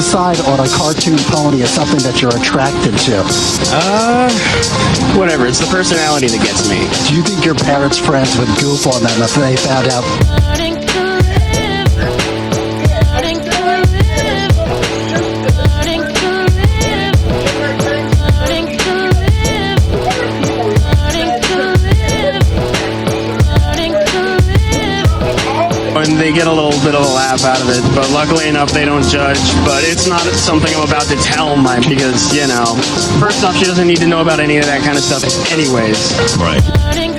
decide on a cartoon pony as something that you're attracted to? Whatever. It's the personality that gets me. Do you think your parents' friends would goof on them if they found out? And they get a little bit of a laugh out of it, but luckily enough they don't judge. But it's not something I'm about to tell because, first off, she doesn't need to know about any of that kind of stuff anyways. Right.